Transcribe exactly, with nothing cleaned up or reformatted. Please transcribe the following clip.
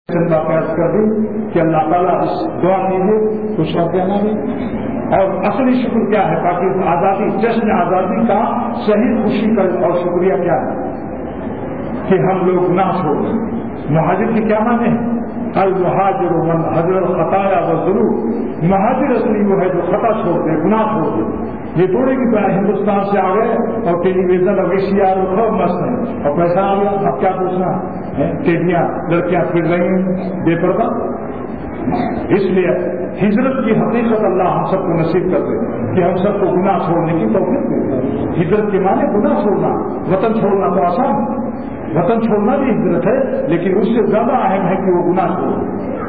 का प्रयास कर दी कि अल्लाह ताला इस दुआ कीजिए कुछ और कहना नहीं। और असली शुक्र क्या है? पाकिस्तान आजादी, जश्न आजादी का सही खुशी का और शुक्रिया क्या है कि हम लोग गुनाह छोड़ दें। महाजिर के क्या माने? अल मुहाजिर मन हजर खताया व ज़ुनूब। महाजिर असली वो है जो खता छोड़ दे, गुनाह छोड़ दे। ये थोड़े की तरह हिंदुस्तान से आ गए और टेलीविजन और वीसीआर खूब मस्त है और पैसा आ गया, अब क्या पूछना है? टेढ़ियां लड़कियां फिर रही हैं बेपर्दा। इसलिए हिजरत की हकीकत अल्लाह हम सबको नसीब कर दे कि हम सबको गुनाह छोड़ने की तौफीक दे। हिजरत के माने गुनाह छोड़ना, वतन छोड़ना तो आसान है, वतन छोड़ना भी हिजरत है, लेकिन उससे ज्यादा अहम है कि वो गुनाह छोड़ो।